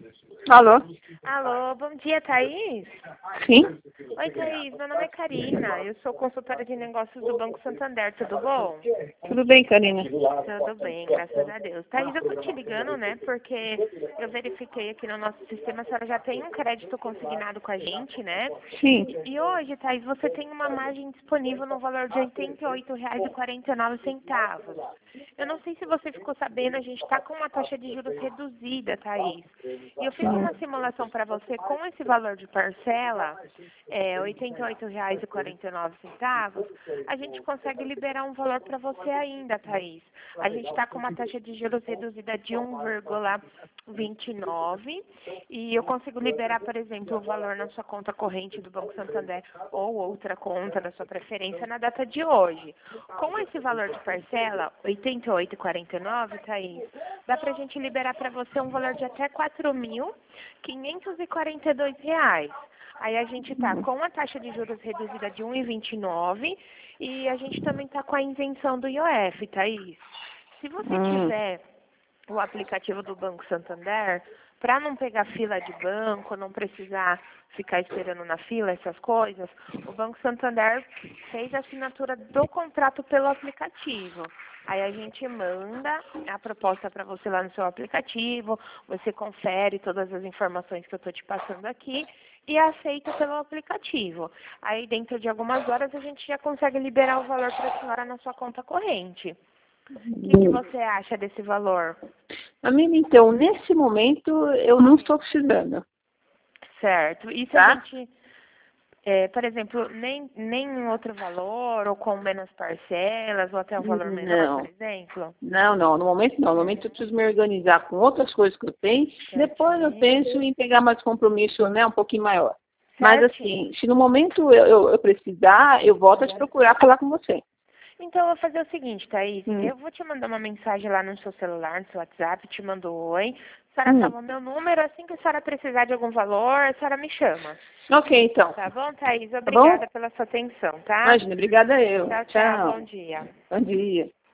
Alô? Alô, bom dia, Thaís? Sim? Oi, Thaís, meu nome é Karina, eu sou consultora de negócios do Banco Santander, tudo bom? Tudo bem, Karina? Tudo bem, graças a Deus. Thaís, eu tô te ligando, né, porque eu verifiquei aqui no nosso sistema, a senhora já tem um crédito consignado com a gente, né? Sim. E hoje, Thaís, você tem uma margem disponível no valor de R$ 88,49. Eu não sei se você ficou sabendo, a gente está com uma taxa de juros reduzida, Thaís. E eu fiz uma simulação para você com esse valor de parcela, R$ 88,49, a gente consegue liberar um valor para você ainda, Thaís. A gente está com uma taxa de juros reduzida de 1,29 e eu consigo liberar, por exemplo, o valor na sua conta corrente do Banco Santander ou outra conta da sua preferência na data de hoje. Com esse valor de parcela, R$ 88,49, Thaís, dá para a gente liberar para você um valor de até R$ 4.542. Aí a gente está com a taxa de juros reduzida de 1,29 e a gente também está com a isenção do IOF, Thaís. Se você tiver o aplicativo do Banco Santander, para não pegar fila de banco, não precisar ficar esperando na fila, essas coisas, o Banco Santander fez a assinatura do contrato pelo aplicativo. Aí a gente manda a proposta para você lá no seu aplicativo, você confere todas as informações que eu estou te passando aqui e aceita pelo aplicativo. Aí dentro de algumas horas a gente já consegue liberar o valor para a senhora na sua conta corrente. O que você acha desse valor? Amiga, então, nesse momento eu não estou precisando. Certo. E se Tá? a gente, por exemplo, nem outro valor, ou com menos parcelas, ou até um valor menor, por exemplo? Não. No momento não. No momento eu preciso me organizar com outras coisas que eu tenho. Depois eu penso em pegar mais compromisso, né, um pouquinho maior. Mas assim, se no momento eu precisar, eu volto a te procurar falar com você. Então, eu vou fazer o seguinte, Thaís. Eu vou te mandar uma mensagem lá no seu celular, no seu WhatsApp, te mando oi. A senhora salva o meu número, assim que a senhora precisar de algum valor, a senhora me chama. Ok, então. Tá bom, Thaís? Obrigada pela sua atenção, tá? Imagina, obrigada eu. Tchau, tchau. Bom dia. Bom dia.